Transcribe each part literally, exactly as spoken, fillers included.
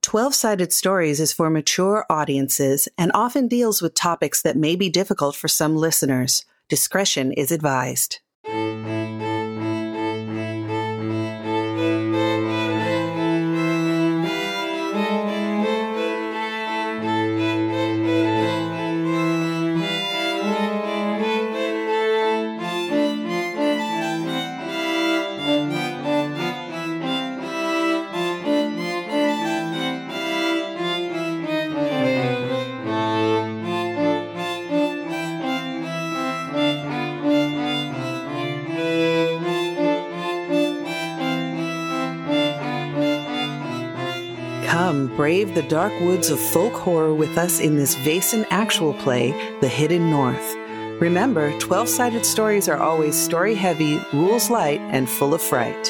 twelve-Sided Stories is for mature audiences and often deals with topics that may be difficult for some listeners. Discretion is advised. Come, brave the dark woods of folk horror with us in this Vaesen actual play, The Hidden North. Remember, twelve-Sided Stories are always story-heavy, rules-light, and full of fright.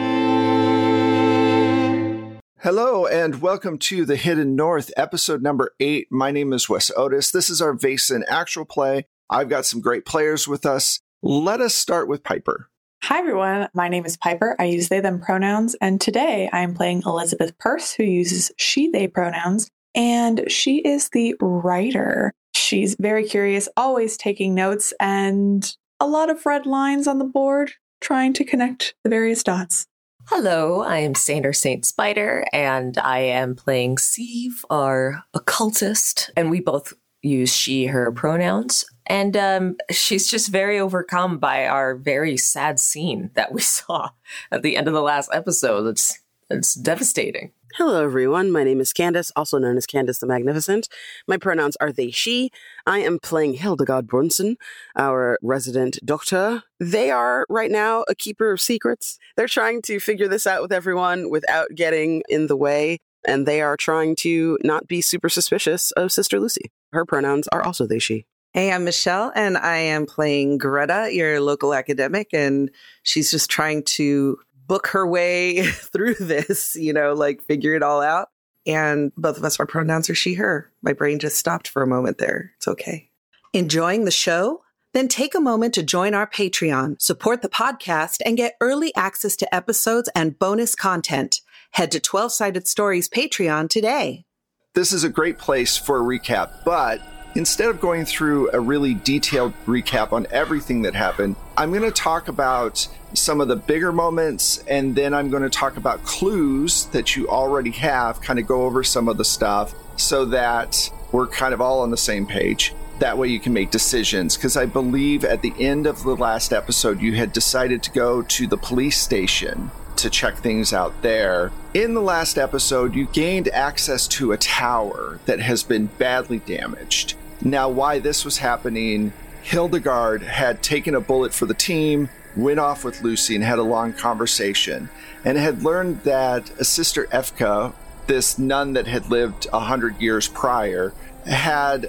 Hello, and welcome to The Hidden North, episode number eight. My name is Wes Otis. This is our Vaesen actual play. I've got some great players with us. Let us start with Piper. Hi, everyone. My name is Piper. I use they, them pronouns. And today I am playing Elizabeth Purse, who uses she, they pronouns. And she is the writer. She's very curious, always taking notes, and a lot of red lines on the board, trying to connect the various dots. Hello, I am Sander Saint Spider, and I am playing Sieve, our occultist. And we both use she, her pronouns. And um, she's just very overcome by our very sad scene that we saw at the end of the last episode. It's it's devastating. Hello, everyone. My name is Candace, also known as Candace the Magnificent. My pronouns are they, she. I am playing Hildegard Brunson, our resident doctor. They are, right now, a keeper of secrets. They're trying to figure this out with everyone without getting in the way, and they are trying to not be super suspicious of Sister Lucy. Her pronouns are also they, she. Hey, I'm Michelle, and I am playing Greta, your local academic, and she's just trying to book her way through this, you know, like figure it all out. And both of us, our pronouns are she, her. My brain just stopped for a moment there. It's okay. Enjoying the show? Then take a moment to join our Patreon, support the podcast, and get early access to episodes and bonus content. Head to twelve-Sided Stories Patreon today. This is a great place for a recap, but instead of going through a really detailed recap on everything that happened, I'm going to talk about some of the bigger moments, and then I'm going to talk about clues that you already have, kind of go over some of the stuff so that we're kind of all on the same page. That way you can make decisions, because I believe at the end of the last episode, you had decided to go to the police station to check things out there. In the last episode, you gained access to a tower that has been badly damaged. Now, why this was happening, Hildegard had taken a bullet for the team, went off with Lucy and had a long conversation, and had learned that Sister Efka, this nun that had lived a hundred years prior, had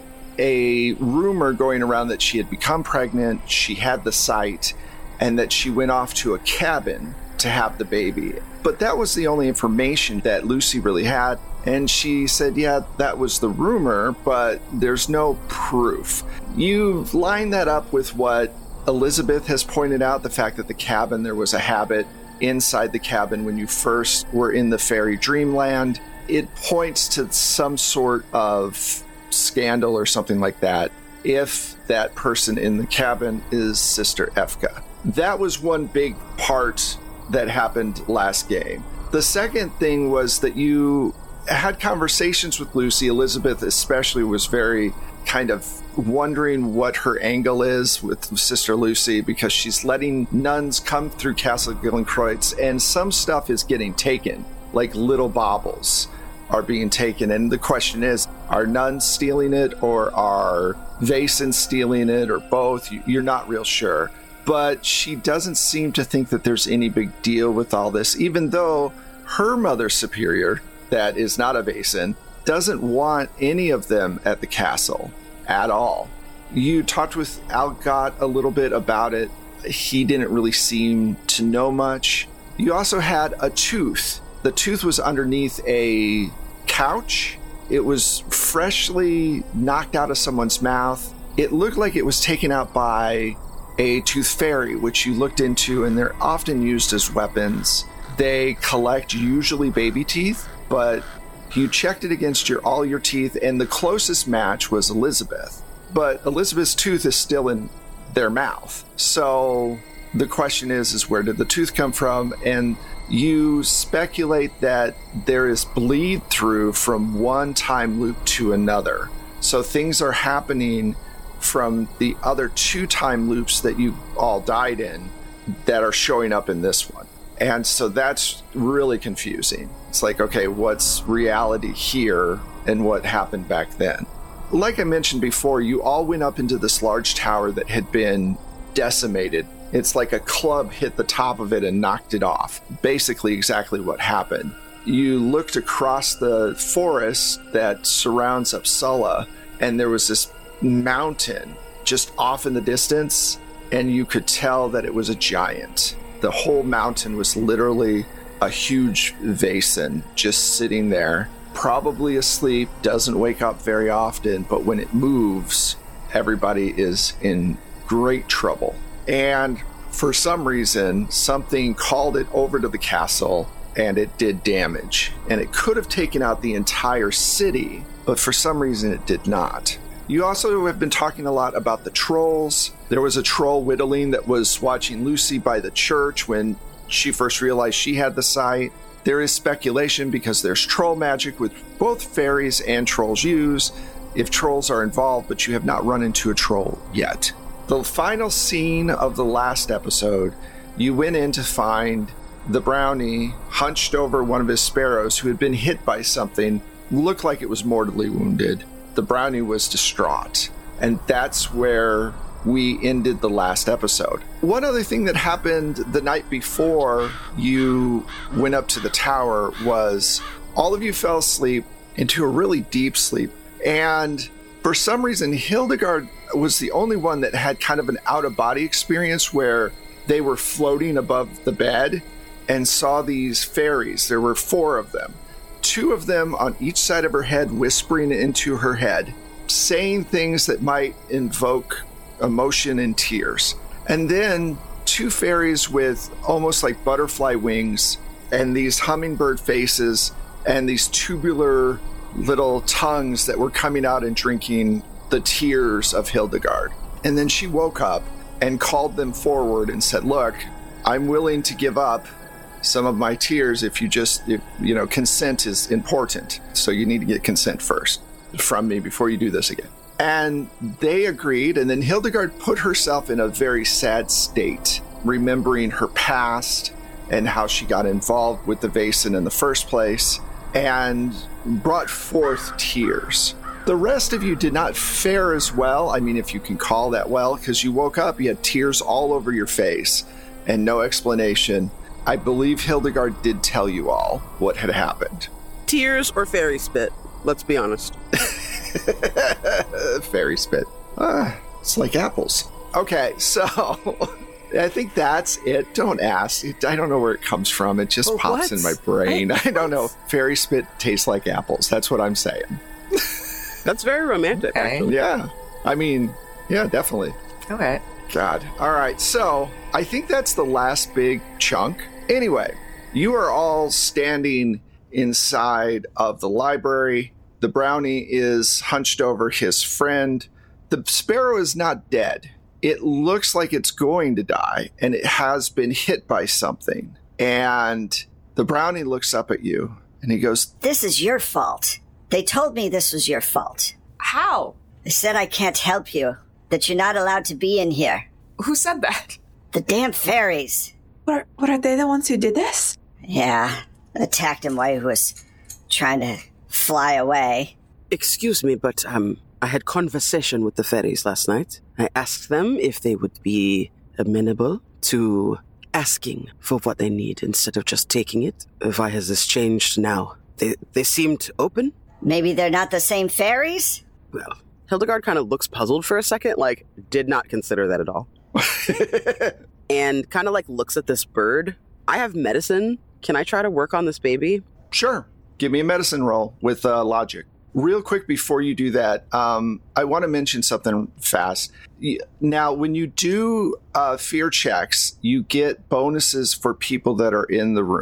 a rumor going around that she had become pregnant, she had the sight, and that she went off to a cabin to have the baby. But that was the only information that Lucy really had. And she said, yeah, that was the rumor, but there's no proof. You line that up with what Elizabeth has pointed out, the fact that the cabin, there was a habit inside the cabin when you first were in the fairy dreamland. It points to some sort of scandal or something like that if that person in the cabin is Sister Efka. That was one big part that happened last game. The second thing was that you had conversations with Lucy. Elizabeth especially was very kind of wondering what her angle is with Sister Lucy, because she's letting nuns come through Castle Gillenkreutz, and some stuff is getting taken, like little baubles are being taken. And the question is, are nuns stealing it, or are Vaesen stealing it, or both? You're not real sure. But she doesn't seem to think that there's any big deal with all this, even though her mother superior, that is not a Vaesen, doesn't want any of them at the castle at all. You talked with Algot a little bit about it. He didn't really seem to know much. You also had a tooth. The tooth was underneath a couch. It was freshly knocked out of someone's mouth. It looked like it was taken out by a tooth fairy, which you looked into, and they're often used as weapons. They collect usually baby teeth, but You checked it against your all your teeth, and the closest match was Elizabeth. But Elizabeth's tooth is still in their mouth. So the question is, is where did the tooth come from? And you speculate that there is bleed through from one time loop to another. So things are happening from the other two time loops that you all died in that are showing up in this one. And so that's really confusing. It's like, okay, what's reality here and what happened back then? Like I mentioned before, you all went up into this large tower that had been decimated. It's like a club hit the top of it and knocked it off. Basically exactly what happened. You looked across the forest that surrounds Uppsala, and there was this mountain just off in the distance, and you could tell that it was a giant. The whole mountain was literally a huge basin just sitting there, probably asleep, doesn't wake up very often, but when it moves, everybody is in great trouble. And for some reason, something called it over to the castle, and it did damage. And it could have taken out the entire city, but for some reason it did not. You also have been talking a lot about the trolls. There was a troll Whittling that was watching Lucy by the church when she first realized she had the sight. There is speculation, because there's troll magic, which both fairies and trolls use, if trolls are involved, but you have not run into a troll yet. The final scene of the last episode, you went in to find the brownie hunched over one of his sparrows who had been hit by something, looked like it was mortally wounded. The brownie was distraught, and that's where we ended the last episode. One other thing that happened the night before you went up to the tower was all of you fell asleep into a really deep sleep, and for some reason Hildegard was the only one that had kind of an out-of-body experience where they were floating above the bed and saw these fairies. There were four of them. Two of them on each side of her head, whispering into her head, saying things that might invoke emotion and tears. And then two fairies with almost like butterfly wings and these hummingbird faces and these tubular little tongues that were coming out and drinking the tears of Hildegard. And then she woke up and called them forward and said, look, I'm willing to give up some of my tears if you just, if, you know, consent is important. So you need to get consent first from me before you do this again. And they agreed. And then Hildegard put herself in a very sad state, remembering her past and how she got involved with the Vaesen in the first place, and brought forth tears. The rest of you did not fare as well. I mean, if you can call that well, because you woke up, you had tears all over your face and no explanation. I believe Hildegard did tell you all what had happened. Tears or fairy spit? Let's be honest. Fairy spit. Ah, it's like apples. Okay, so I think that's it. Don't ask. It, I don't know where it comes from. It just oh, pops what? in my brain. I, I don't know. Fairy spit tastes like apples. That's what I'm saying. That's very romantic, Okay. actually. Yeah. I mean, yeah, definitely. Okay. God. All right. So I think that's the last big chunk. Anyway, you are all standing inside of the library. The brownie is hunched over his friend. The sparrow is not dead. It looks like it's going to die, and it has been hit by something. And the brownie looks up at you, and he goes, This is your fault. They told me this was your fault. How? They said I can't help you, that you're not allowed to be in here. Who said that? The damn fairies. What are, what are they the ones who did this? Yeah, attacked him while he was trying to fly away. Excuse me, but um, I had conversation with the fairies last night. I asked them if they would be amenable to asking for what they need instead of just taking it. Why has this changed now? They they seemed open. Maybe they're not the same fairies? Well, Hildegard kind of looks puzzled for a second, like, did not consider that at all. And kind of like looks at this bird. I have medicine. Can I try to work on this baby? Sure. Give me a medicine roll with uh, logic. Real quick before you do that, um, I want to mention something fast. Now, when you do uh, fear checks, you get bonuses for people that are in the room.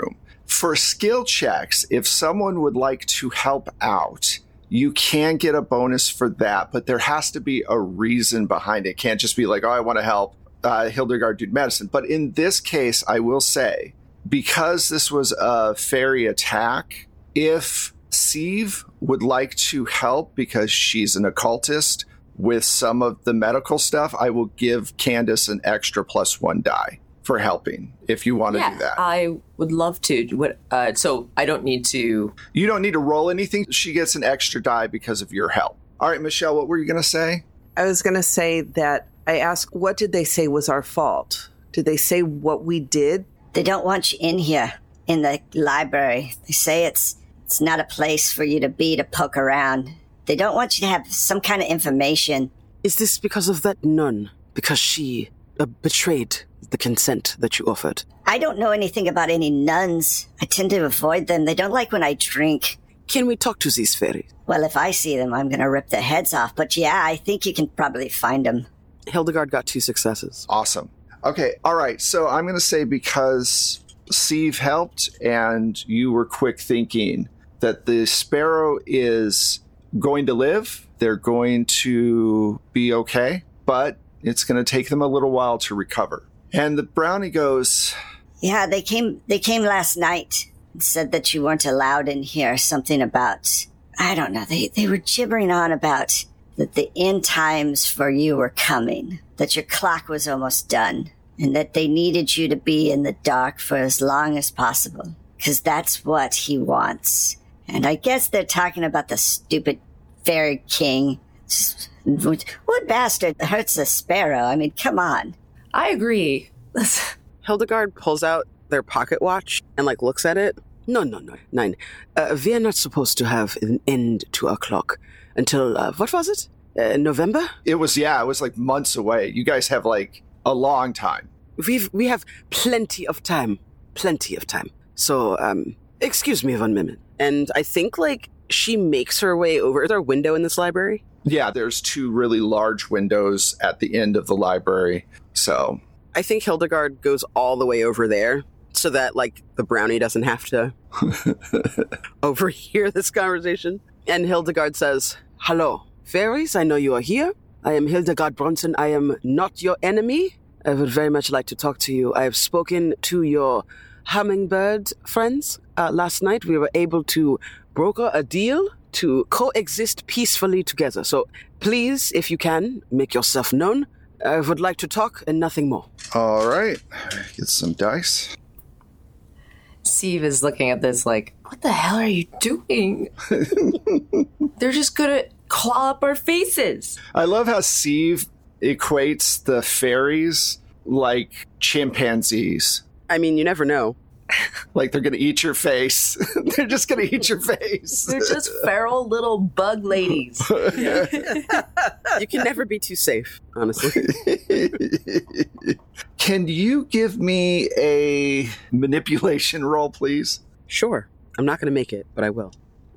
For skill checks, if someone would like to help out, you can get a bonus for that, but there has to be a reason behind it. It can't just be like, oh, I want to help uh, Hildegard do medicine. But in this case, I will say, because this was a fairy attack, if Sieve would like to help because she's an occultist with some of the medical stuff, I will give Candace an extra plus one die for helping if you want to yeah, do that. I would love to. What? Uh, so I don't need to. You don't need to roll anything. She gets an extra die because of your help. All right, Michelle, what were you going to say? I was going to say that I asked, what did they say was our fault? Did they say what we did? They don't want you in here in the library. They say it's it's not a place for you to be to poke around. They don't want you to have some kind of information. Is this because of that nun? Because she uh, betrayed the consent that you offered? I don't know anything about any nuns. I tend to avoid them. They don't like when I drink. Can we talk to these fairies? Well, if I see them, I'm going to rip their heads off. But yeah, I think you can probably find them. Hildegard got two successes. Awesome. Okay, all right. So I'm going to say because Sieve helped and you were quick thinking that the sparrow is going to live. They're going to be okay, but it's going to take them a little while to recover. And the brownie goes, yeah, they came they came last night and said that you weren't allowed in here. Something about, I don't know, they, they were gibbering on about that the end times for you were coming, that your clock was almost done, and that they needed you to be in the dark for as long as possible, because that's what he wants. And I guess they're talking about the stupid fairy king. What bastard hurts the sparrow? I mean, come on. I agree. Hildegard pulls out their pocket watch and, like, looks at it. No, no, no, nine. Uh, we are not supposed to have an end to our clock until, uh, what was it? Uh, November? It was, yeah, it was like months away. You guys have, like, a long time. We've, we have plenty of time. Plenty of time. So, um, excuse me one minute. And I think, like, she makes her way over. Is there a window in this library? Yeah, there's two really large windows at the end of the library. So I think Hildegard goes all the way over there so that, like, the brownie doesn't have to overhear this conversation. And Hildegard says, hello, fairies, I know you are here. I am Hildegard Bronson. I am not your enemy. I would very much like to talk to you. I have spoken to your hummingbird friends. Uh, last night we were able to broker a deal to coexist peacefully together. So please, if you can, make yourself known. I would like to talk and nothing more. All right. Get some dice. Sieve is looking at this like, what the hell are you doing? They're just gonna claw up our faces. I love how Sieve equates the fairies like chimpanzees. I mean, you never know. Like they're going to eat your face. They're just going to eat your face. They're just feral little bug ladies. You can never be too safe, honestly. Can you give me a manipulation roll, please? Sure. I'm not going to make it, but I will.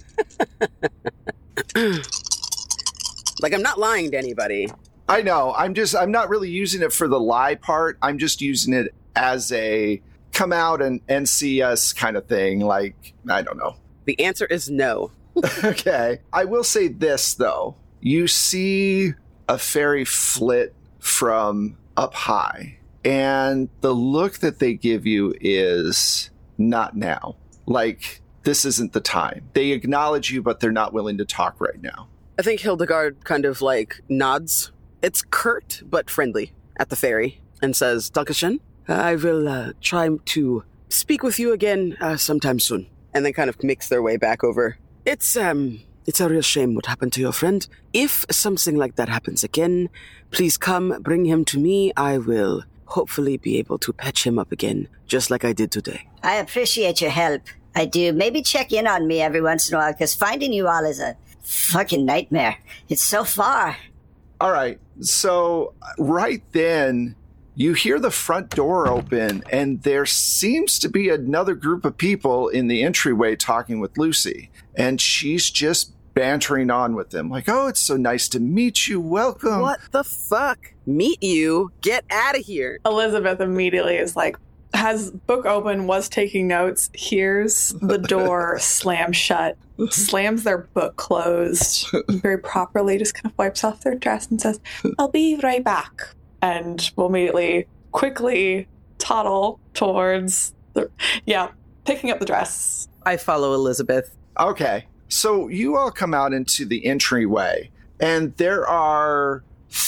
Like, I'm not lying to anybody. I know. I'm just, I'm not really using it for the lie part. I'm just using it as a come out and, and see us kind of thing. Like, I don't know. The answer is no. Okay. I will say this, though. You see a fairy flit from up high, and the look that they give you is not now. Like, this isn't the time. They acknowledge you, but they're not willing to talk right now. I think Hildegard kind of, like, nods. It's curt, but friendly at the fairy, and says, Dankeschön. I will uh, try to speak with you again uh, sometime soon. And then kind of makes their way back over. It's, um, it's a real shame what happened to your friend. If something like that happens again, please come, bring him to me. I will hopefully be able to patch him up again, just like I did today. I appreciate your help. I do. Maybe check in on me every once in a while, because finding you all is a fucking nightmare. It's so far. All right. So right then, you hear the front door open, and there seems to be another group of people in the entryway talking with Lucy. And she's just bantering on with them, like, oh, it's so nice to meet you. Welcome. What the fuck? Meet you? Get out of here. Elizabeth immediately is like, has book open, was taking notes, hears the door slam shut, slams their book closed, very properly just kind of wipes off their dress and says, I'll be right back. And will immediately, quickly toddle towards the, yeah, picking up the dress. I follow Elizabeth. Okay. So you all come out into the entryway, and there are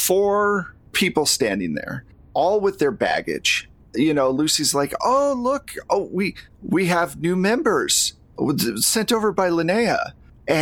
four people standing there, all with their baggage. You know, Lucy's like, oh, look, oh, we we have new members sent over by Linnea.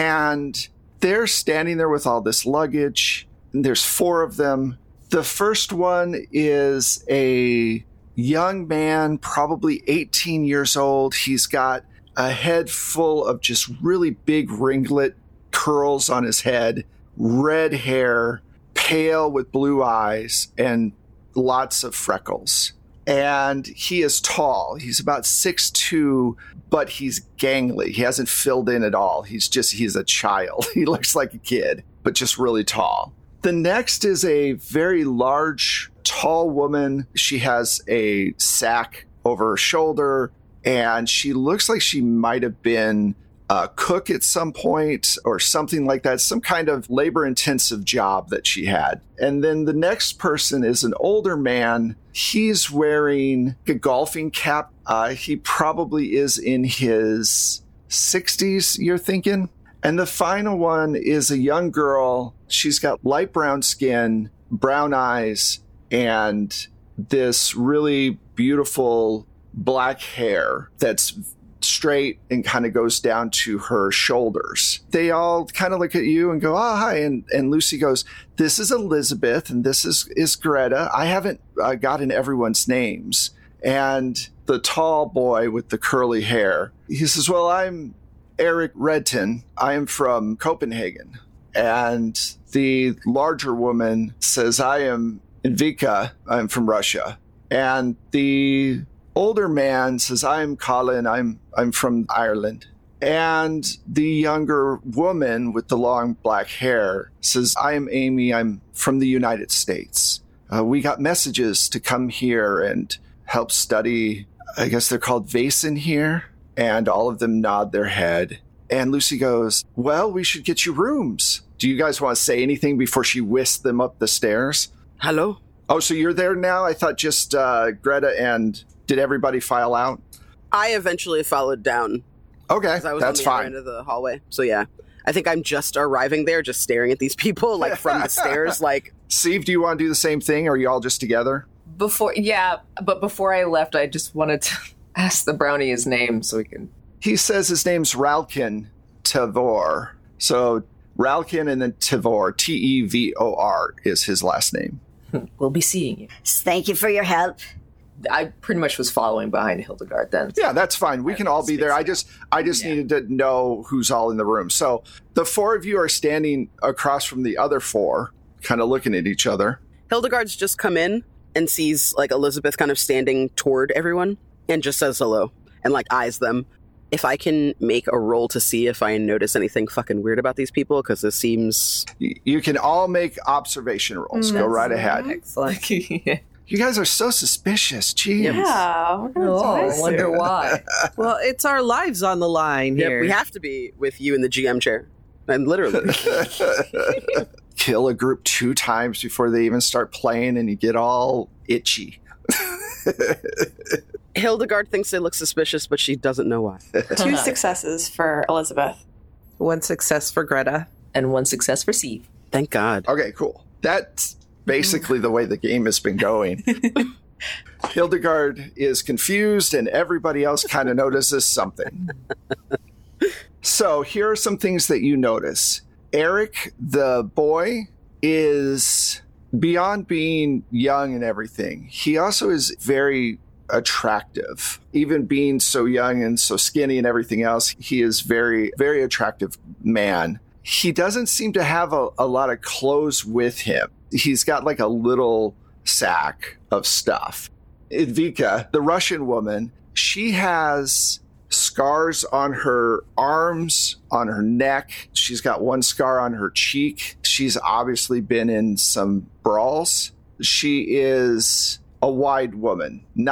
And they're standing there with all this luggage. And there's four of them. The first one is a young man, probably eighteen years old. He's got a head full of just really big ringlet curls on his head, red hair, pale with blue eyes, and lots of freckles. And he is tall. He's about six two, but he's gangly. He hasn't filled in at all. He's just, he's a child. He looks like a kid, but just really tall. The next is a very large, tall woman. She has a sack over her shoulder, and she looks like she might have been a cook at some point or something like that, some kind of labor-intensive job that she had. And then the next person is an older man. He's wearing a golfing cap. Uh, he probably is in his sixties, you're thinking. And the final one is a young girl. She's got light brown skin, brown eyes, and this really beautiful black hair that's straight and kind of goes down to her shoulders. They all kind of look at you and go, oh, hi. And, and Lucy goes, this is Elizabeth and this is, is Greta. I haven't uh, gotten everyone's names. And the tall boy with the curly hair, he says, well, I'm Eric Redton. I am from Copenhagen. And the larger woman says, I am Invika. I'm from Russia. And the older man says, I'm Colin. I'm I'm from Ireland. And the younger woman with the long black hair says, I am Amy. I'm from the United States. Uh, we got messages to come here and help study. I guess they're called Vaesen here. And all of them nod their head. And Lucy goes, well, we should get you rooms. Do you guys want to say anything before she whisks them up the stairs? Hello? Oh, so you're there now? I thought just uh, Greta and... Did everybody file out? I eventually followed down. Okay, I was that's on the fine. other end of the hallway. So yeah, I think I'm just arriving there, just staring at these people, like from the stairs. Like, Steve, do you want to do the same thing? Or are you all just together? Before, yeah, but before I left, I just wanted to ask the brownie his name so we can. He says his name's Ralkin Tavor. So Ralkin and then Tavor, T E V O R is his last name. We'll be seeing you. Thank you for your help. I pretty much was following behind Hildegard then. Yeah, that's fine. We can all be there. I just I just Yeah. needed to know who's all in the room. So the four of you are standing across from the other four, kind of looking at each other. Hildegard's just come in and sees like Elizabeth kind of standing toward everyone and just says hello and like eyes them. If I can make a roll to see if I notice anything fucking weird about these people, because this seems... Y- You can all make observation rolls. Go right ahead. Excellent. You guys are so suspicious. Jeez. Yeah, we're gonna Oh, die I wonder soon. why. Well, it's our lives on the line Yep, here. we have to be with you in the G M chair. And literally. Kill a group two times before they even start playing and you get all itchy. Hildegard thinks they look suspicious, but she doesn't know why. Two successes for Elizabeth. One success for Greta. And one success for Steve. Thank God. Okay, cool. That's basically the way the game has been going. Hildegard is confused and everybody else kind of notices something. So here are some things that you notice. Eric, the boy, is beyond being young and everything. He also is very attractive. Even being so young and so skinny and everything else, he is very, very attractive man. He doesn't seem to have a, a lot of clothes with him. He's got like a little sack of stuff. Invika, the Russian woman, she has scars on her arms, on her neck. She's got one scar on her cheek. She's obviously been in some brawls. She is a wide woman, not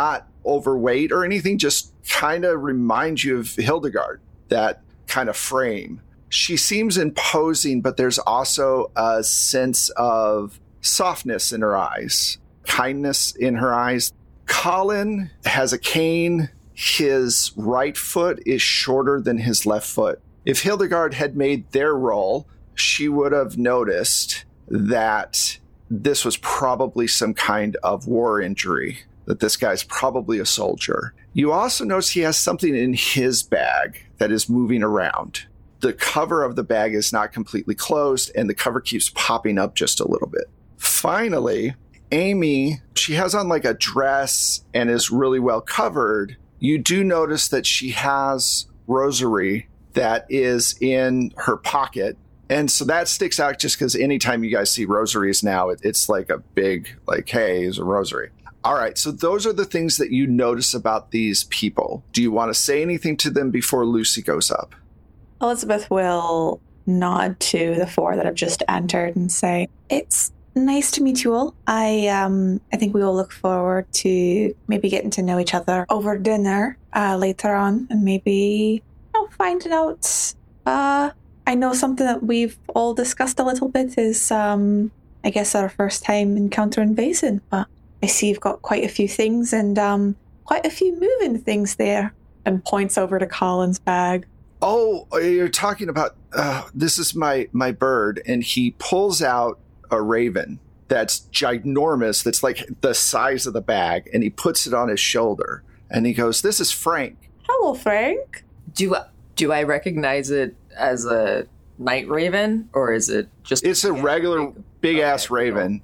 overweight or anything, just kind of reminds you of Hildegard, that kind of frame. She seems imposing, but there's also a sense of softness in her eyes, kindness in her eyes. Colin has a cane. His right foot is shorter than his left foot. If Hildegard had made their roll, she would have noticed that this was probably some kind of war injury, that this guy's probably a soldier. You also notice he has something in his bag that is moving around. The cover of the bag is not completely closed, and the cover keeps popping up just a little bit. Finally, Amy, she has on like a dress and is really well covered. You do notice that she has rosary that is in her pocket. And so that sticks out just because anytime you guys see rosaries now, it, it's like a big, like, hey, it's a rosary. All right, so those are the things that you notice about these people. Do you want to say anything to them before Lucy goes up? Elizabeth will nod to the four that have just entered and say, it's nice to meet you all. I um I think we will look forward to maybe getting to know each other over dinner uh, later on, and maybe, you know, finding out. Uh, I know something that we've all discussed a little bit is, um, I guess, our first time encountering Vaesen, but I see you've got quite a few things and um, quite a few moving things there. And points over to Colin's bag. Oh, you're talking about, uh, this is my, my bird, and he pulls out a raven that's ginormous, that's like the size of the bag, and he puts it on his shoulder, and he goes, this is Frank. Hello, Frank. Do, do I recognize it as a night raven, or is it just... It's a regular big-ass okay, raven.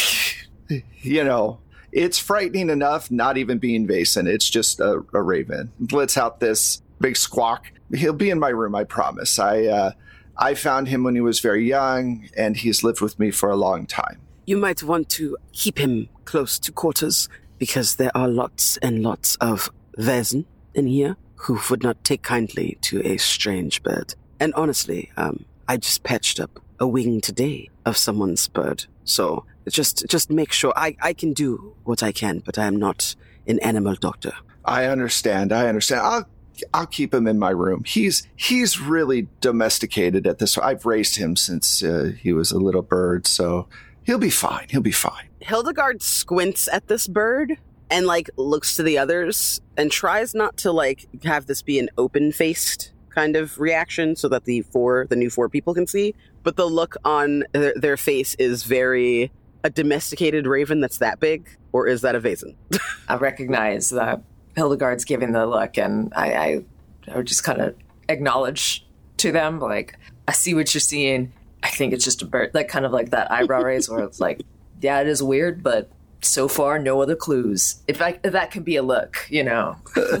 You know, it's frightening enough not even being Vaesen. It's just a, a raven. Lets out this big squawk. He'll be in my room, I promise. I uh, I found him when he was very young, and he's lived with me for a long time. You might want to keep him close to quarters, because there are lots and lots of Vaesen in here who would not take kindly to a strange bird. And honestly, um, I just patched up a wing today of someone's bird. So just just make sure I, I can do what I can, but I am not an animal doctor. I understand. I understand. I'll I'll keep him in my room. He's he's really domesticated at this. I've raised him since uh, he was a little bird, so he'll be fine. He'll be fine. Hildegard squints at this bird and like looks to the others and tries not to like have this be an open-faced kind of reaction so that the four the new four people can see. But the look on their, their face is very a domesticated raven that's that big, or is that a Vaesen? I recognize that. Hildegard's giving the look, and I, I, I would just kind of acknowledge to them, like, I see what you're seeing. I think it's just a bird, like kind of like that eyebrow raise where it's like, yeah, it is weird, but so far, no other clues. If, I, if that could be a look, you know.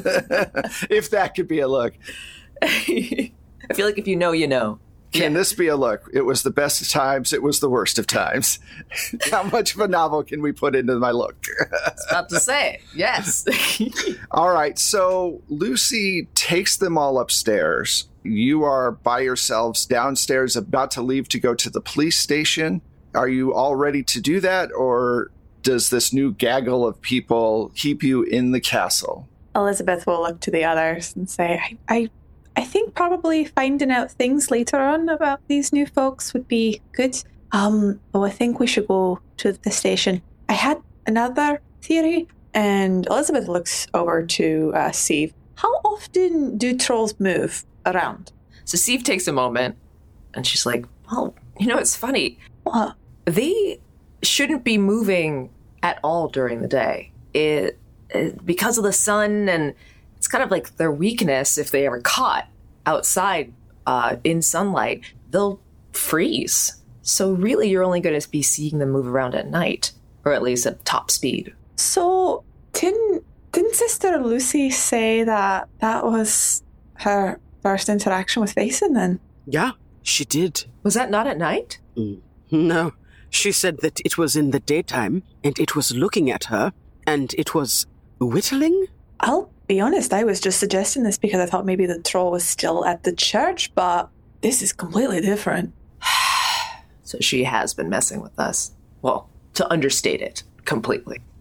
If that could be a look. I feel like if you know, you know. Can yeah. this be a look? It was the best of times. It was the worst of times. How much of a novel can we put into my look? I was about to say, yes. All right. So Lucy takes them all upstairs. You are by yourselves downstairs, about to leave to go to the police station. Are you all ready to do that? Or does this new gaggle of people keep you in the castle? Elizabeth will look to the others and say, I... I I think probably finding out things later on about these new folks would be good. Um, but I think we should go to the station. I had another theory, and Elizabeth looks over to uh, Steve. How often do trolls move around? So Steve takes a moment, and she's like, well, you know, it's funny. What? They shouldn't be moving at all during the day. It, it because of the sun, and it's kind of like their weakness. If they ever caught outside uh, in sunlight, they'll freeze. So really, you're only going to be seeing them move around at night, or at least at top speed. So didn't didn't Sister Lucy say that that was her first interaction with Vaesen then? Yeah, she did. Was that not at night? Mm, no. She said that it was in the daytime, and it was looking at her, and it was whittling? I'll be honest, I was just suggesting this because I thought maybe the troll was still at the church, but this is completely different. So she has been messing with us. Well, to understate it completely.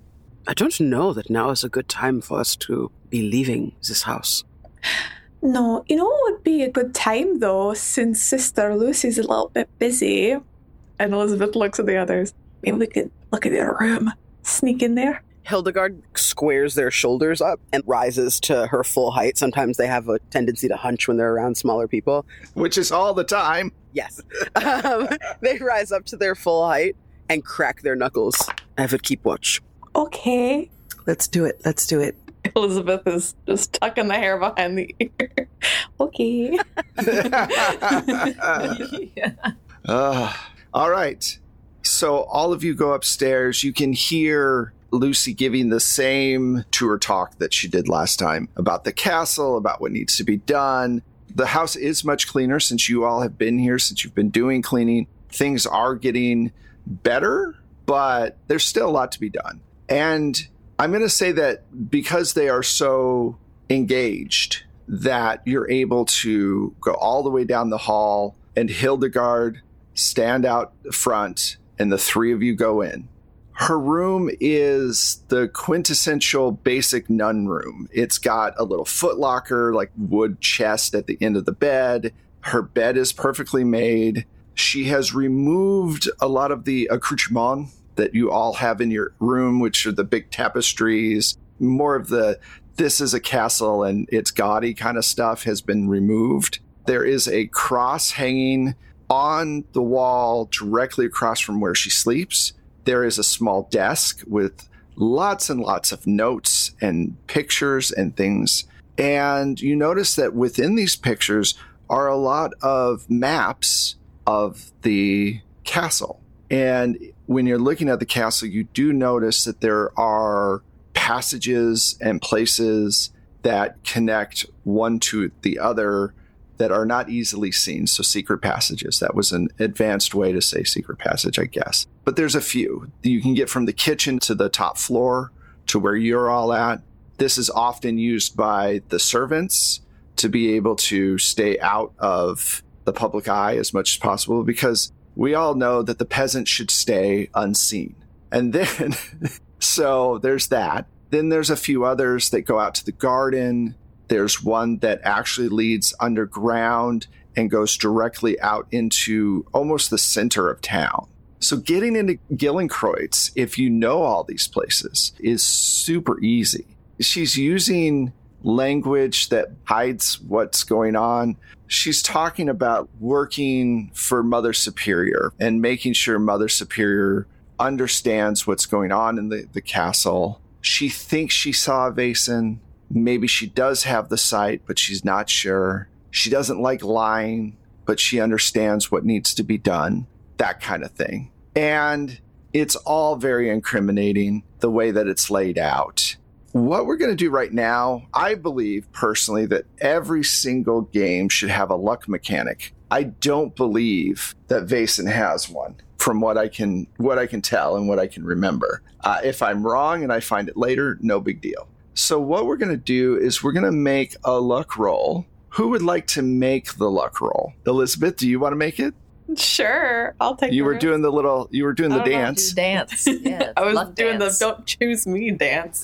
I don't know that now is a good time for us to be leaving this house. No, you know what would be a good time, though, since Sister Lucy's a little bit busy? And Elizabeth looks at the others. Maybe we could look at their room, sneak in there. Hildegard squares their shoulders up and rises to her full height. Sometimes they have a tendency to hunch when they're around smaller people. Which is all the time. Yes. um, they rise up to their full height and crack their knuckles. Avid, keep watch. Okay. Let's do it. Let's do it. Elizabeth is just tucking the hair behind the ear. Okay. yeah. uh, all right. So all of you go upstairs. You can hear Lucy giving the same tour talk that she did last time about the castle, about what needs to be done. The house is much cleaner since you all have been here, since you've been doing cleaning. Things are getting better, but there's still a lot to be done. And I'm going to say that because they are so engaged that you're able to go all the way down the hall and Hildegard stand out front and the three of you go in. Her room is the quintessential basic nun room. It's got a little footlocker, like wood chest at the end of the bed. Her bed is perfectly made. She has removed a lot of the accoutrement that you all have in your room, which are the big tapestries. More of the, this is a castle and it's gaudy kind of stuff has been removed. There is a cross hanging on the wall directly across from where she sleeps. There is a small desk with lots and lots of notes and pictures and things. And you notice that within these pictures are a lot of maps of the castle. And when you're looking at the castle, you do notice that there are passages and places that connect one to the other that are not easily seen. So secret passages. That was an advanced way to say secret passage, I guess. But there's a few. You can get from the kitchen to the top floor to where you're all at. This is often used by the servants to be able to stay out of the public eye as much as possible, because we all know that the peasants should stay unseen. And then, so there's that. Then there's a few others that go out to the garden. There's one that actually leads underground and goes directly out into almost the center of town. So getting into Gillenkreuz, if you know all these places, is super easy. She's using language that hides what's going on. She's talking about working for Mother Superior and making sure Mother Superior understands what's going on in the, the castle. She thinks she saw a Vaesen. Maybe she does have the sight, but she's not sure. She doesn't like lying, but she understands what needs to be done, that kind of thing. And it's all very incriminating, the way that it's laid out. What we're going to do right now, I believe personally that every single game should have a luck mechanic. I don't believe that Vaesen has one, from what I can what I can tell and what I can remember. Uh, if I'm wrong and I find it later, no big deal. So what we're going to do is we're going to make a luck roll. Who would like to make the luck roll? Elizabeth, do you want to make it? Sure, I'll take. You the were risk. doing the little. You were doing the I don't know, dance. do dance. Yeah, I was luck doing dance. the "Don't choose me" dance.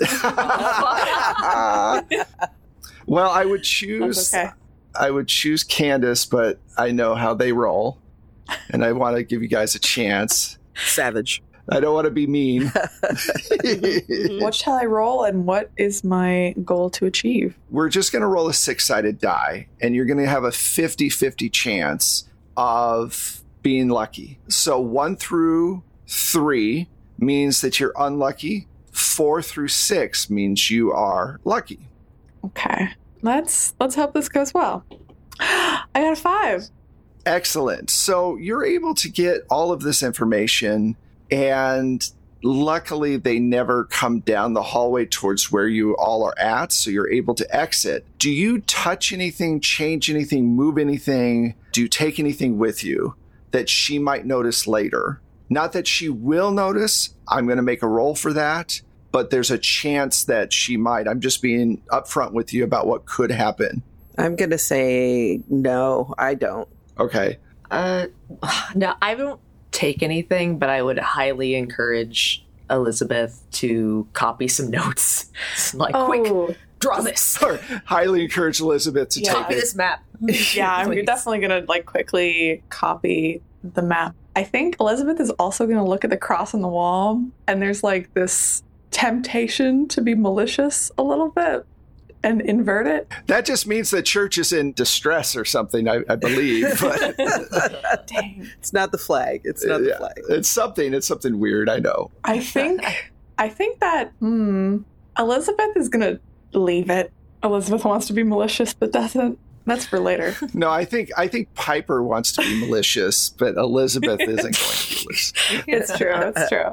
Well, I would choose. That's okay. I would choose Candace, but I know how they roll, and I want to give you guys a chance. Savage. I don't want to be mean. What shall I roll, and what is my goal to achieve? We're just going to roll a six-sided die, and you're going to have a fifty-fifty chance of being lucky. So one through three means that you're unlucky. Four through six means you are lucky. Okay, let's let's hope this goes well. I got a five. Excellent. So you're able to get all of this information, and luckily they never come down the hallway towards where you all are at, so you're able to exit. Do you touch anything, change anything, move anything? Do you take anything with you that she might notice later? Not that she will notice. I'm going to make a roll for that, but there's a chance that she might. I'm just being upfront with you about what could happen. I'm going to say no, I don't. Okay. Uh, no, I don't take anything, but I would highly encourage Elizabeth to copy some notes. Like, Oh. quick, draw this. Or highly encourage Elizabeth to Yeah. take Copy it. this map. Yeah, I'm Please. definitely going to like quickly copy the map. I think Elizabeth is also going to look at the cross on the wall, and there's like this temptation to be malicious a little bit and invert it. That just means the church is in distress or something, I, I believe. But Dang. It's not the flag. It's not the Yeah, flag. it's something. It's something weird. I know. I think I think that hmm, Elizabeth is going to leave it. Elizabeth wants to be malicious but doesn't. That's for later. No, I think I think Piper wants to be malicious, but Elizabeth isn't going to be malicious. It's true. It's true.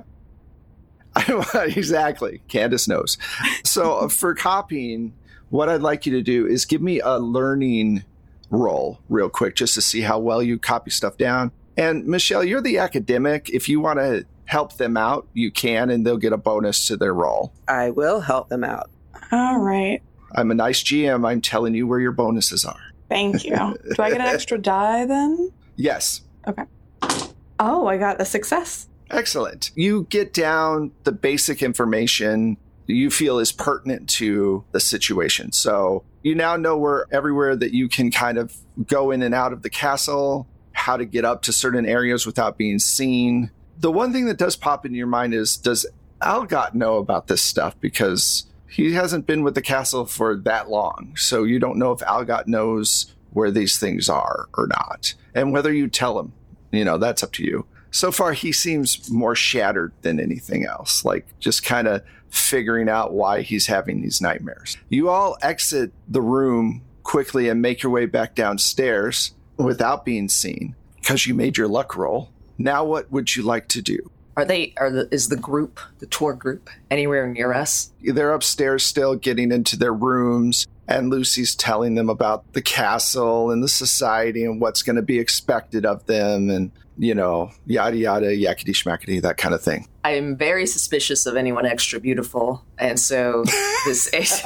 Exactly. Candace knows. So uh, for copying, what I'd like you to do is give me a learning roll real quick just to see how well you copy stuff down. And Michelle, you're the academic. If you want to help them out, you can, and they'll get a bonus to their roll. I will help them out. All right. I'm a nice G M. I'm telling you where your bonuses are. Thank you. Do I get an extra die then? Yes. Oh, I got a success. Excellent. You get down the basic information you feel is pertinent to the situation. So you now know where everywhere that you can kind of go in and out of the castle, how to get up to certain areas without being seen. The one thing that does pop into your mind is, does Algot know about this stuff? Because he hasn't been with the castle for that long. So you don't know if Algot knows where these things are or not. And whether you tell him, you know, that's up to you. So far, he seems more shattered than anything else, like just kind of figuring out why he's having these nightmares. You all exit the room quickly and make your way back downstairs without being seen because you made your luck roll. Now, what would you like to do? Are they, are the, is the group, the tour group, anywhere near us? They're upstairs still getting into their rooms, and Lucy's telling them about the castle and the society and what's going to be expected of them and, you know, yada yada, yakety schmackety, that kind of thing. I'm very suspicious of anyone extra beautiful, and so this is...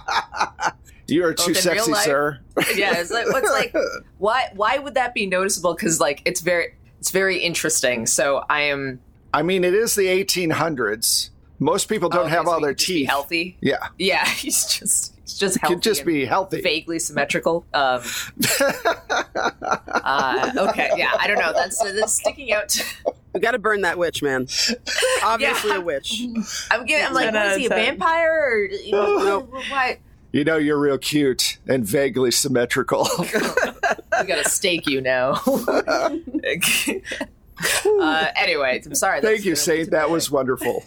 You are Both too in real sexy, life- sir. yeah, it's like, what's like, why, why would that be noticeable? Because, like, it's very, it's very interesting. So I am... I mean, it is the eighteen hundreds. Most people don't Oh, okay, have so all he their can just be teeth. healthy. Yeah, Yeah, he's just, he's just healthy. could just and be healthy. vaguely symmetrical. Um, uh, okay, yeah, I don't know. That's, uh, that's sticking out. To, We got to burn that witch, man. Obviously Yeah. a witch. I'm getting, I'm like, ten what out is he, a of ten. vampire? Or, you know, why? You know, you're real cute and vaguely symmetrical. We gotta stake you now. uh, anyway, I'm sorry. that's Thank you, gonna Saint. lead to That my- was wonderful.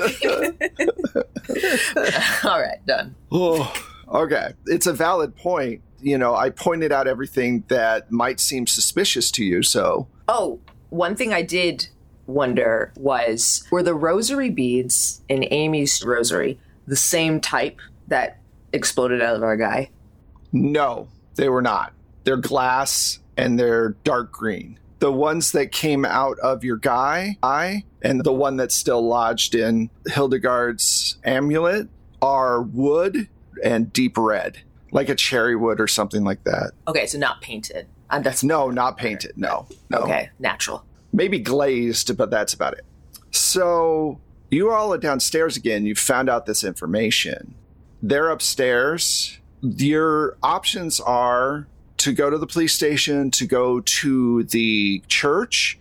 All right, done. Oh, okay. It's a valid point. You know, I pointed out everything that might seem suspicious to you, so Oh, one thing I did wonder was, were the rosary beads in Amy's rosary the same type that exploded out of our guy? no, they were not. They're glass and they're dark green. The ones that came out of your guy eye and the one that's still lodged in Hildegard's amulet are wood and deep red, like a cherry wood or something like that. Okay, so not painted. Uh, that's No, not painted. No, no. okay, natural. Maybe glazed, but that's about it. So you all are downstairs again. You found out this information. They're upstairs. Your options are to go to the police station, to go to the church,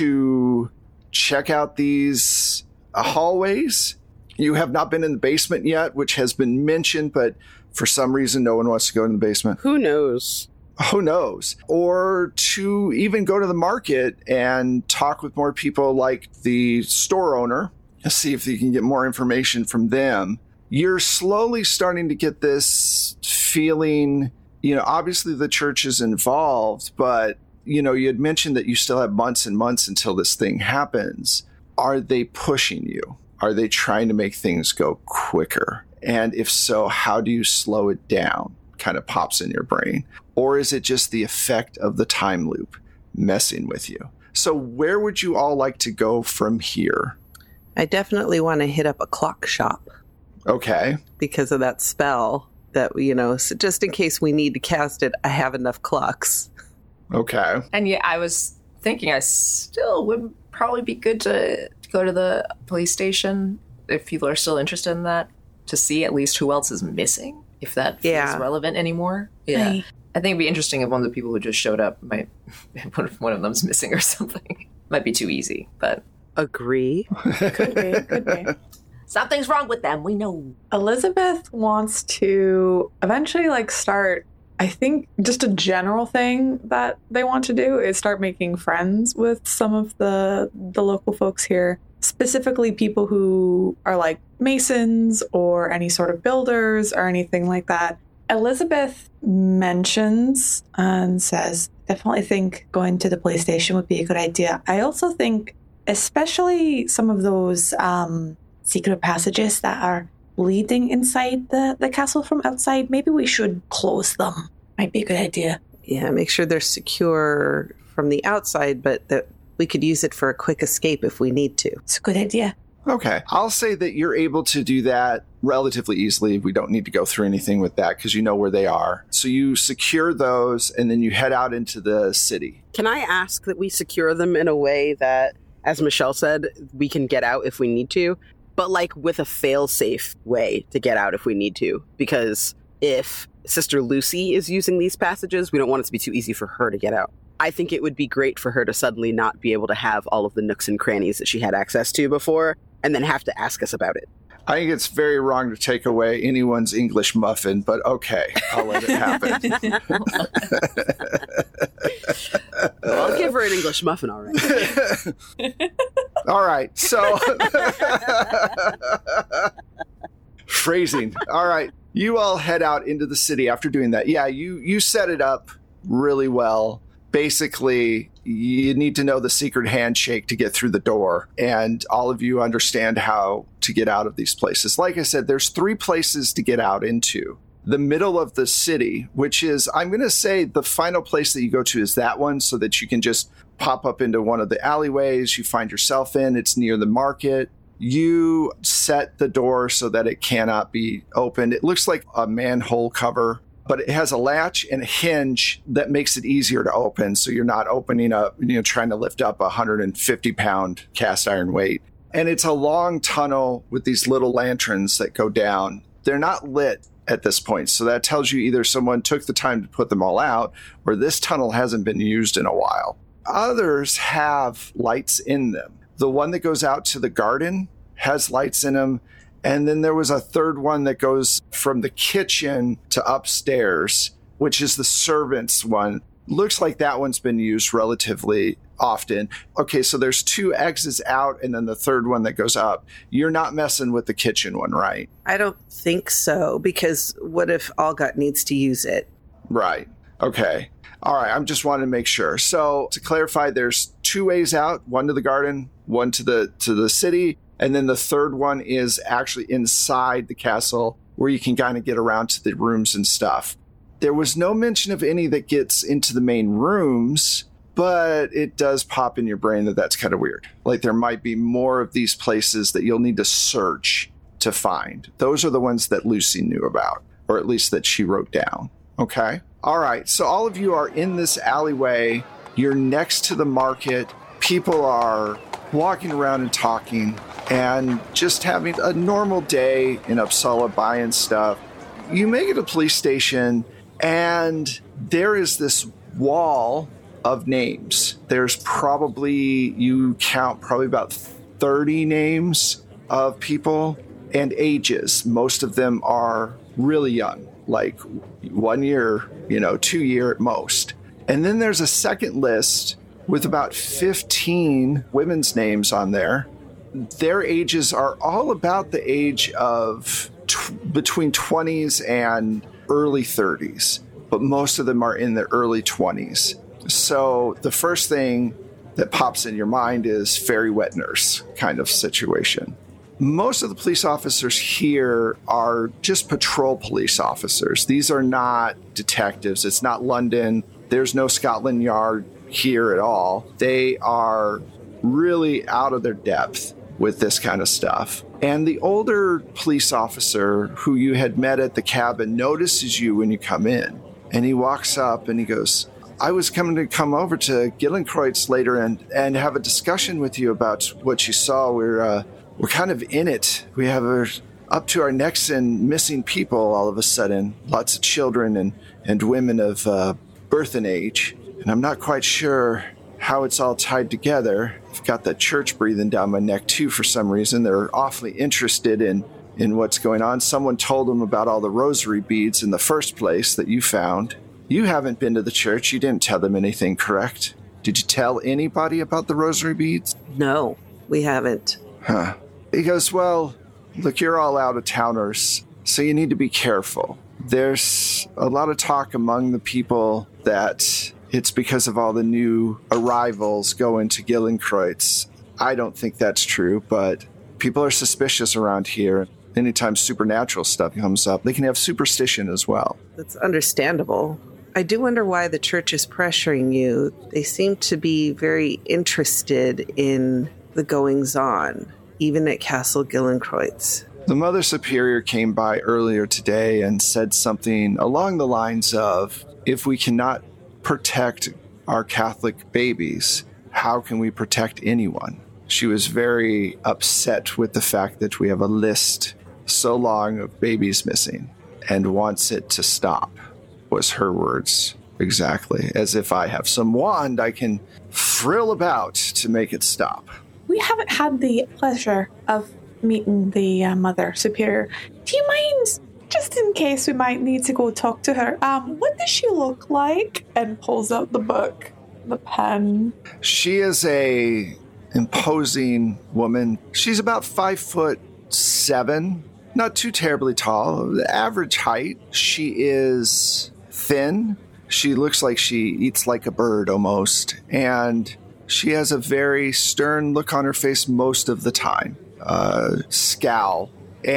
to check out these uh, hallways. You have not been in the basement yet, which has been mentioned, but for some reason, no one wants to go in the basement. Who knows? Who knows? Or to even go to the market and talk with more people like the store owner and see if you can get more information from them. You're slowly starting to get this feeling, you know, obviously the church is involved, but, you know, you had mentioned that you still have months and months until this thing happens. Are they pushing you? Are they trying to make things go quicker? And if so, how do you slow it down? Kind of pops in your brain. Or is it just the effect of the time loop messing with you? So where would you all like to go from here? I definitely want to hit up a clock shop Okay. because of that spell that, you know, so just in case we need to cast it, I have enough clocks. Okay. And yeah, I was thinking I still would probably be good to, to go to the police station if people are still interested in that, to see at least who else is missing, if that feels Yeah. relevant anymore. Yeah. Right. I think it'd be interesting if one of the people who just showed up might, one of them's missing or something. Might be too easy, but. Agree. Could be, could be. Something's wrong with them, we know. Elizabeth wants to eventually like start, I think just a general thing that they want to do is start making friends with some of the the local folks here, specifically people who are like masons or any sort of builders or anything like that. Elizabeth mentions and says, definitely think going to the police station would be a good idea. I also think especially some of those um secret passages that are leading inside the, the castle from outside, maybe we should close them. Might be a good idea. Yeah, make sure they're secure from the outside, but that we could use it for a quick escape if we need to. It's a good idea. Okay. I'll say that you're able to do that relatively easily. We don't need to go through anything with that because you know where they are. So you secure those and then you head out into the city. Can I ask that we secure them in a way that, as Michelle said, we can get out if we need to, but like with a fail-safe way to get out if we need to? Because if Sister Lucy is using these passages, we don't want it to be too easy for her to get out. I think it would be great for her to suddenly not be able to have all of the nooks and crannies that she had access to before and then have to ask us about it. I think it's very wrong to take away anyone's English muffin, but okay, I'll let it happen. Well, I'll give her an English muffin, all right. All right, so... Phrasing. All right, you all head out into the city after doing that. Yeah, you, you set it up really well. Basically, you need to know the secret handshake to get through the door, and all of you understand how to get out of these places. Like I said, there's three places to get out into. The middle of the city, which is, I'm going to say the final place that you go to is that one, so that you can just pop up into one of the alleyways you find yourself in. It's near the market. You set the door so that it cannot be opened. It looks like a manhole cover, but it has a latch and a hinge that makes it easier to open. So you're not opening up, you know, trying to lift up a one hundred fifty pound cast iron weight. And it's a long tunnel with these little lanterns that go down. They're not lit at this point. So that tells you either someone took the time to put them all out or this tunnel hasn't been used in a while. Others have lights in them. The one that goes out to the garden has lights in them. And then there was a third one that goes from the kitchen to upstairs, which is the servants' one. Looks like that one's been used relatively often. Okay, so there's two exits out and then the third one that goes up. You're not messing with the kitchen one, right? I don't think so, because what if Algot needs to use it? Right. Okay. All right, I'm just wanting to make sure. So to clarify, there's two ways out, one to the garden, one to the to the city. And then the third one is actually inside the castle where you can kind of get around to the rooms and stuff. There was no mention of any that gets into the main rooms, but it does pop in your brain that that's kind of weird. Like there might be more of these places that you'll need to search to find. Those are the ones that Lucy knew about, or at least that she wrote down. Okay? All right. So all of you are in this alleyway. You're next to the market. People are walking around and talking and just having a normal day in Uppsala, buying stuff. You make it to a police station, and there is this wall of names. There's probably, you count probably about thirty names of people and ages. Most of them are really young, like one year, you know, two year at most. And then there's a second list with about fifteen women's names on there. Their ages are all about the age of t- between twenties and early thirties, but most of them are in the early twenties. So the first thing that pops in your mind is fairy wet nurse kind of situation. Most of the police officers here are just patrol police officers. These are not detectives. It's not London. There's no Scotland Yard here at all. They are really out of their depth with this kind of stuff. And the older police officer who you had met at the cabin notices you when you come in. And he walks up and he goes, I was coming to come over to Gillenkreuz later and, and have a discussion with you about what you saw. We're uh, we're kind of in it. We have our, up to our necks in missing people all of a sudden. Lots of children and, and women of uh, birth and age. And I'm not quite sure how it's all tied together. I've got that church breathing down my neck too for some reason. They're awfully interested in, in what's going on. Someone told them about all the rosary beads in the first place that you found. You haven't been to the church. You didn't tell them anything, correct? Did you tell anybody about the rosary beads? No, we haven't. Huh. He goes, well, look, you're all out-of-towners, so you need to be careful. There's a lot of talk among the people that it's because of all the new arrivals going to Gillenkreuz. I don't think that's true, but people are suspicious around here. Anytime supernatural stuff comes up, they can have superstition as well. That's understandable. I do wonder why the church is pressuring you. They seem to be very interested in the goings-on, even at Castle Gillenkreuz. The Mother Superior came by earlier today and said something along the lines of, if we cannot protect our Catholic babies, how can we protect anyone? She was very upset with the fact that we have a list so long of babies missing and wants it to stop, was her words exactly. As if I have some wand I can frill about to make it stop. We haven't had the pleasure of meeting the uh, Mother Superior. Do you mind, just in case we might need to go talk to her, um, what does she look like? And pulls out the book, the pen. She is a imposing woman. She's about five foot seven, not too terribly tall, the average height. She is thin. She looks like she eats like a bird almost, and she has a very stern look on her face most of the time, uh, scowl,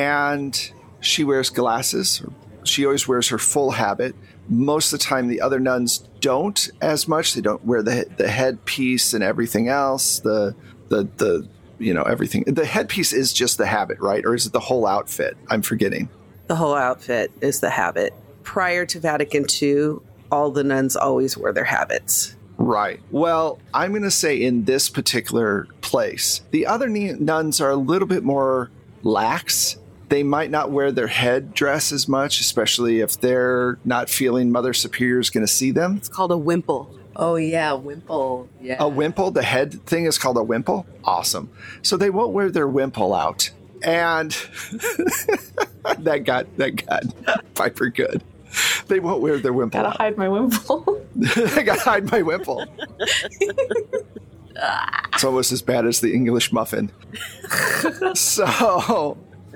and she wears glasses. She always wears her full habit. Most of the time, the other nuns don't as much. They don't wear the the headpiece and everything else. The the the you know everything. The headpiece is just the habit, right? Or is it the whole outfit? I'm forgetting. The whole outfit is the habit. Prior to Vatican Two, all the nuns always wore their habits. Right. Well, I'm going to say in this particular place, the other nuns are a little bit more lax. They might not wear their head dress as much, especially if they're not feeling Mother Superior is going to see them. It's called a wimple. Oh, yeah, wimple. Yeah. A wimple? The head thing is called a wimple? Awesome. So they won't wear their wimple out. And that got, that got Piper good. They won't wear their wimple Gotta out. hide my wimple. I gotta hide my wimple. It's almost as bad as the English muffin. So,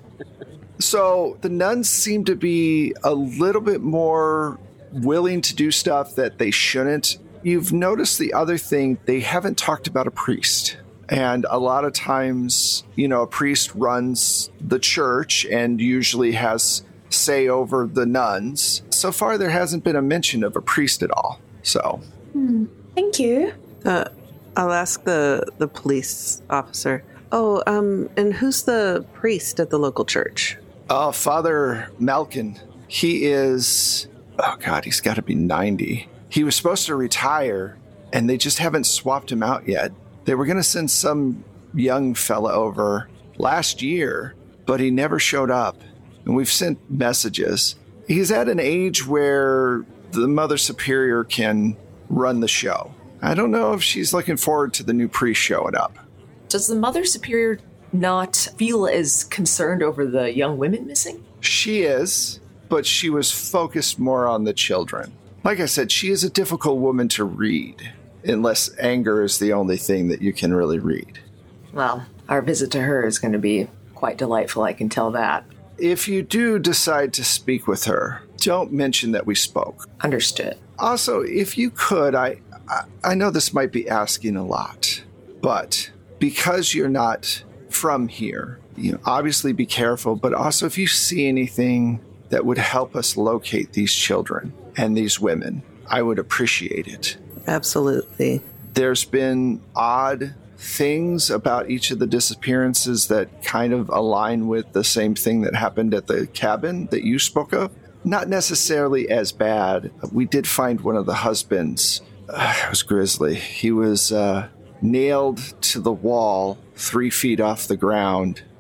so the nuns seem to be a little bit more willing to do stuff that they shouldn't. You've noticed the other thing, they haven't talked about a priest. And a lot of times, you know, a priest runs the church and usually has say over the nuns. So far, there hasn't been a mention of a priest at all. So, Hmm. Thank you. Uh, I'll ask the, the police officer. Oh, um, and who's the priest at the local church? uh, Father Malkin, he is, oh God, he's got to be ninety. He was supposed to retire, and they just haven't swapped him out yet. They were going to send some young fella over last year, but he never showed up. And we've sent messages. He's at an age where the Mother Superior can run the show. I don't know if she's looking forward to the new priest showing up. Does the Mother Superior not feel as concerned over the young women missing? She is, but she was focused more on the children. Like I said, she is a difficult woman to read, unless anger is the only thing that you can really read. Well, our visit to her is going to be quite delightful, I can tell that. If you do decide to speak with her, don't mention that we spoke. Understood. Also, if you could, I, I I know this might be asking a lot, but because you're not from here, you know, obviously be careful, but also if you see anything that would help us locate these children and these women, I would appreciate it. Absolutely. There's been odd things about each of the disappearances that kind of align with the same thing that happened at the cabin that you spoke of. Not necessarily as bad. We did find one of the husbands. Uh, it was grisly. He was uh, nailed to the wall three feet off the ground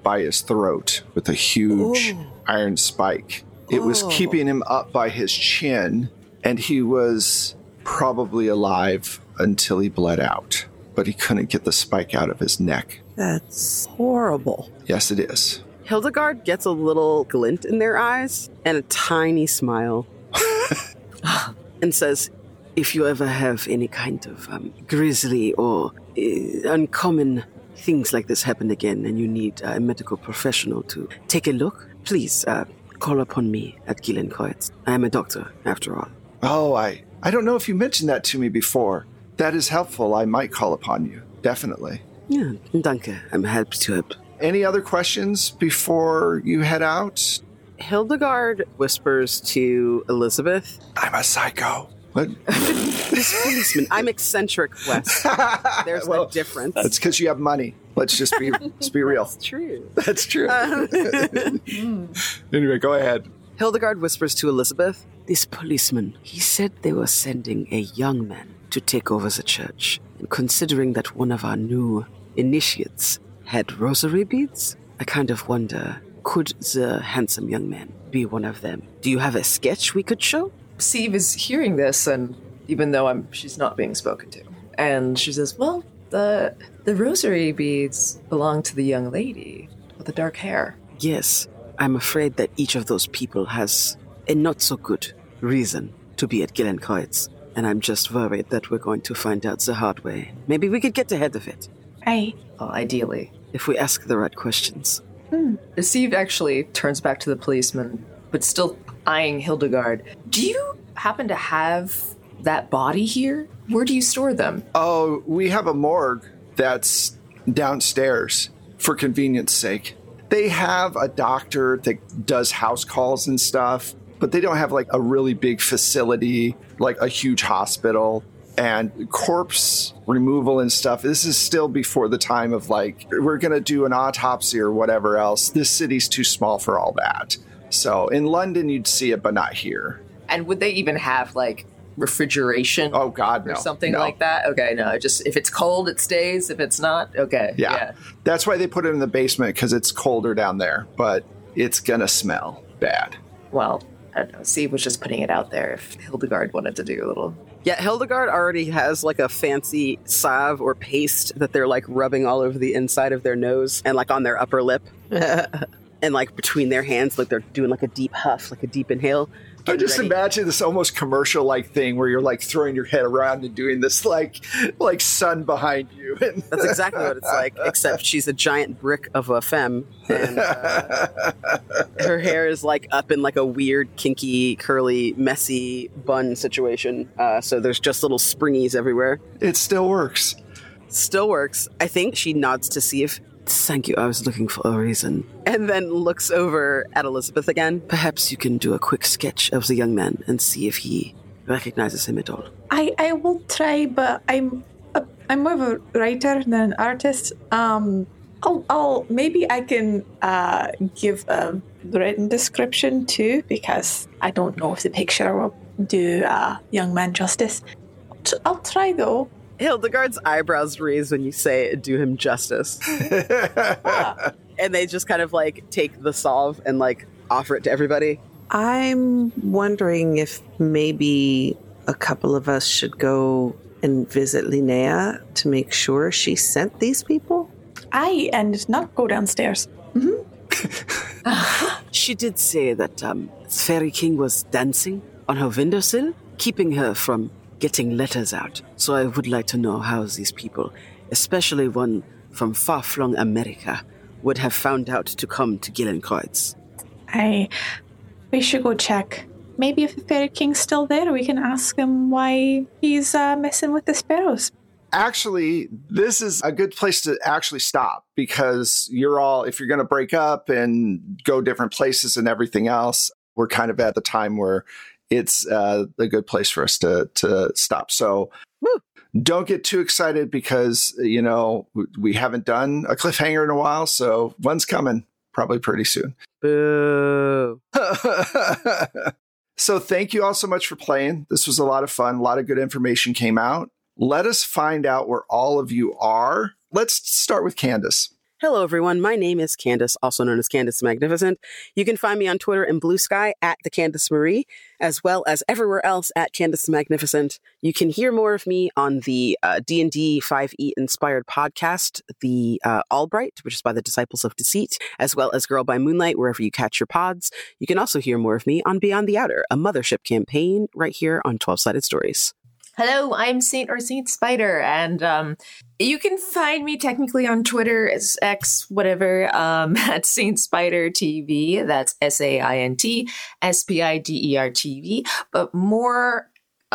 by his throat with a huge Ooh. iron spike. It oh. was keeping him up by his chin, and he was probably alive until he bled out, but he couldn't get the spike out of his neck. That's horrible. Yes, it is. Hildegard gets a little glint in their eyes and a tiny smile and says, if you ever have any kind of um, grisly or uh, uncommon things like this happen again and you need uh, a medical professional to take a look, please uh, call upon me at Gillenkreuz. I am a doctor, after all. Oh, I, I don't know if you mentioned that to me before. That is helpful. I might call upon you. Definitely. Yeah, danke. I'm happy to help. Any other questions before you head out? Hildegard whispers to Elizabeth, I'm a psycho. What? This policeman. I'm eccentric, Wes. There's well, a difference. That's because you have money. Let's just be, let's be real. That's true. That's true. Um, anyway, go ahead. Hildegard whispers to Elizabeth, this policeman, he said they were sending a young man to take over the church. And considering that one of our new initiates had rosary beads, I kind of wonder, could the handsome young man be one of them? Do you have a sketch we could show? Steve is hearing this, and even though I'm, she's not being spoken to, and she says, well, the the rosary beads belong to the young lady with the dark hair. Yes, I'm afraid that each of those people has a not-so-good reason to be at Gillenkreuz, and I'm just worried that we're going to find out the hard way. Maybe we could get ahead of it. Aye. Oh, ideally. If we ask the right questions. Hmm. Steve actually turns back to the policeman, but still eyeing Hildegard. Do you happen to have that body here? Where do you store them? Oh, we have a morgue that's downstairs for convenience sake. They have a doctor that does house calls and stuff, but they don't have like a really big facility, like a huge hospital. And corpse removal and stuff, this is still before the time of like, we're going to do an autopsy or whatever else. This city's too small for all that. So in London, you'd see it, but not here. And would they even have like refrigeration? Oh, God, no. Or something no. like that? Okay, no, just if it's cold, it stays. If it's not, okay. Yeah. yeah. That's why they put it in the basement, because it's colder down there, but it's going to smell bad. Well, I don't know. Steve was just putting it out there if Hildegard wanted to do a little... Yeah, Hildegard already has like a fancy salve or paste that they're like rubbing all over the inside of their nose and like on their upper lip. And like between their hands, like they're doing like a deep huff, like a deep inhale. I just ready. Imagine this almost commercial-like thing where you're like throwing your head around and doing this like like sun behind you. That's exactly what it's like, except she's a giant brick of a femme, and uh, her hair is like up in like a weird, kinky, curly, messy bun situation. Uh, so there's just little springies everywhere. It still works. Still works. I think she nods to see if. Thank you, I was looking for a reason. And then looks over at Elizabeth again. Perhaps you can do a quick sketch of the young man and see if he recognizes him at all. I, I will try, but I'm a, I'm more of a writer than an artist. Um, I'll, I'll maybe I can uh, give a written description too, because I don't know if the picture will do uh, young man justice. I'll try though. Hildegard's eyebrows raise when you say do him justice. uh, and they just kind of like take the salve and like offer it to everybody. I'm wondering if maybe a couple of us should go and visit Linnea to make sure she sent these people. Aye, and not go downstairs. Mm-hmm. She did say that um, Fairy King was dancing on her windowsill, keeping her from getting letters out. So I would like to know how these people, especially one from far-flung America, would have found out to come to Gillenkreuz. Aye, we should go check. Maybe if the Fairy King's still there, we can ask him why he's uh, messing with the sparrows. Actually, this is a good place to actually stop, because you're all, if you're going to break up and go different places and everything else, we're kind of at the time where it's uh, a good place for us to to stop. So woo, don't get too excited, because, you know, we haven't done a cliffhanger in a while. So one's coming probably pretty soon. Boo. So thank you all so much for playing. This was a lot of fun. A lot of good information came out. Let us find out where all of you are. Let's start with Candace. Hello, everyone. My name is Candace, also known as Candace the Magnificent. You can find me on Twitter and Blue Sky at the Candace Marie, as well as everywhere else at Candace the Magnificent. You can hear more of me on the uh, D and D five E inspired podcast, the uh, Albright, which is by the Disciples of Deceit, as well as Girl by Moonlight, wherever you catch your pods. You can also hear more of me on Beyond the Outer, a mothership campaign right here on twelve-Sided Stories. Hello, I'm Saint or Saint Spider, and um, you can find me technically on Twitter as X, whatever, um, at Saint Spider T V. That's S A I N T S P I D E R T V. But more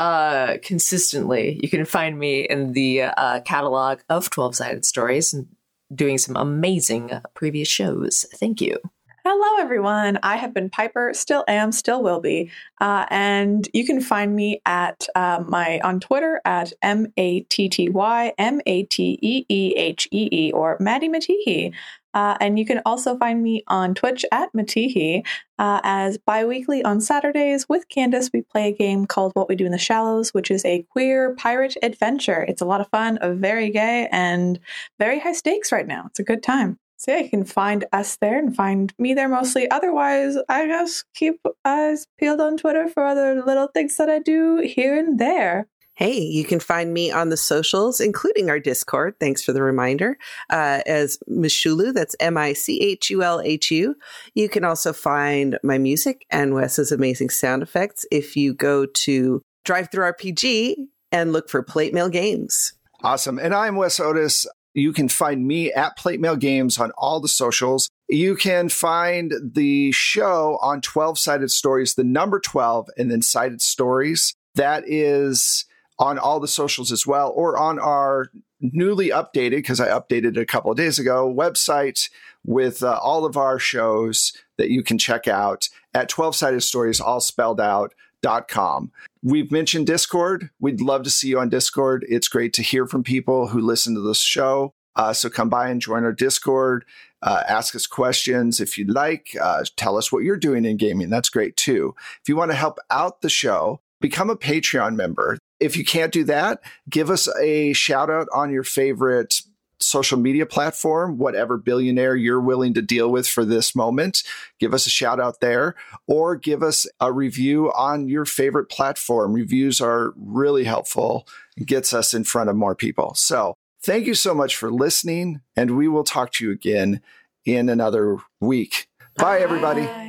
uh, consistently, you can find me in the uh, catalog of twelve-Sided Stories and doing some amazing uh, previous shows. Thank you. Hello, everyone. I have been Piper, still am, still will be. Uh, and you can find me at uh, my on Twitter at M A T T Y M A T E E H E E or Maddie Matihi. Uh, and you can also find me on Twitch at Matihi. Uh, as bi-weekly on Saturdays with Candace, we play a game called What We Do in the Shallows, which is a queer pirate adventure. It's a lot of fun, very gay, and very high stakes right now. It's a good time. So yeah, you can find us there and find me there mostly. Otherwise, I guess keep eyes peeled on Twitter for other little things that I do here and there. Hey, you can find me on the socials, including our Discord. Thanks for the reminder. Uh, as Michulu, that's M I C H U L H U. You can also find my music and Wes's amazing sound effects if you go to DriveThruRPG and look for Plate Mail Games. Awesome. And I'm Wes Otis. You can find me at Plate Mail Games on all the socials. You can find the show on twelve-Sided Stories, the number twelve, and then Sided Stories. That is on all the socials as well, or on our newly updated, because I updated it a couple of days ago, website with uh, all of our shows that you can check out at twelve-Sided Stories, all spelled out, dot com. We've mentioned Discord. We'd love to see you on Discord. It's great to hear from people who listen to this show. Uh, so come by and join our Discord. Uh, ask us questions if you'd like. Uh, tell us what you're doing in gaming. That's great too. If you want to help out the show, become a Patreon member. If you can't do that, give us a shout out on your favorite social media platform, whatever billionaire you're willing to deal with for this moment. Give us a shout out there, or give us a review on your favorite platform. Reviews are really helpful. It gets us in front of more people. So thank you so much for listening, and we will talk to you again in another week. Bye, everybody. Bye.